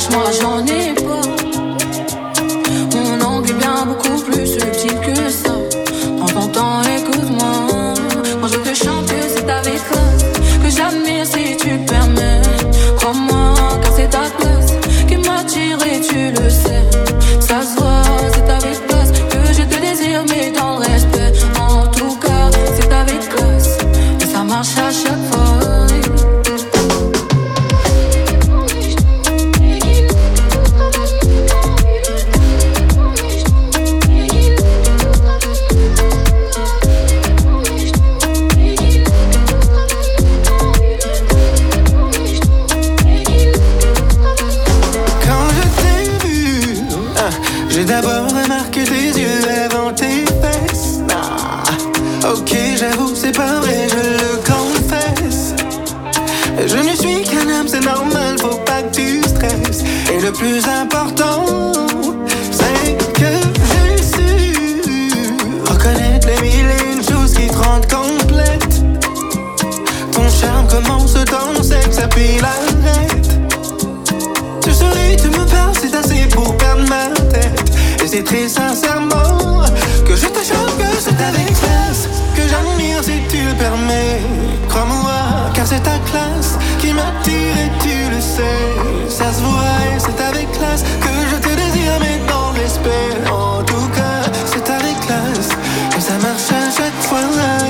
moi j'en ai pas. Mon langue est bien beaucoup plus subtil que ça. Prends ton temps, écoute-moi. Quand je te chante, c'est avec classe que j'admire si tu le permets. Crois-moi, car c'est ta classe qui m'attire et tu le sais. Ça se voit, c'est avec classe que je te désire, mais dans le respect. En tout cas, c'est avec classe et ça marche à chaque fois. J'ai d'abord remarqué tes yeux avant tes fesses. Ok, j'avoue, c'est pas vrai, je le confesse. Je ne suis qu'un homme, c'est normal, faut pas que tu stresses. Et le plus important, c'est que j'ai su reconnaître les mille et une choses qui te rendent complète. Ton charme commence dans le sexe, ça puis l'arrête. Tu souris, tu me parles, c'est assez pour perdre ma tête. Et c'est très sincèrement que je te chante, que c'est avec classe que j'admire si tu le permets. Crois-moi, car c'est ta classe qui m'attire et tu le sais. Ça se voit et c'est avec classe que je te désire, mais dans le respect. En tout cas, c'est avec classe et ça marche à chaque fois.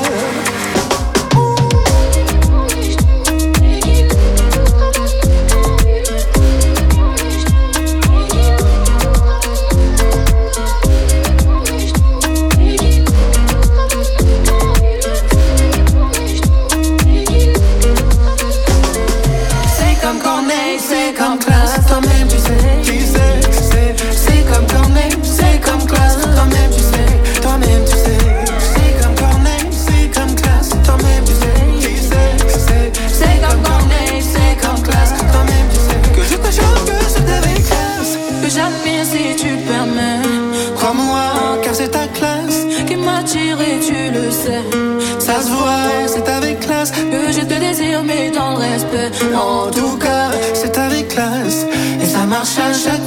C'est comme classe, toi-même tu sais, c'est comme Corneille, c'est comme classe, toi-même tu sais, c'est comme Corneille, c'est comme classe, toi-même tu sais, c'est comme Corneille, c'est comme classe, toi-même tu sais, que je te chante, que c'est avec classe, Que j'admire si tu le permets. crois-moi, car c'est ta classe qui m'attire et tu le sais. Ça se voit, c'est avec classe Que je te désire, mais dans le respect. En tout cas, c'est avec classe et ça marche à chaque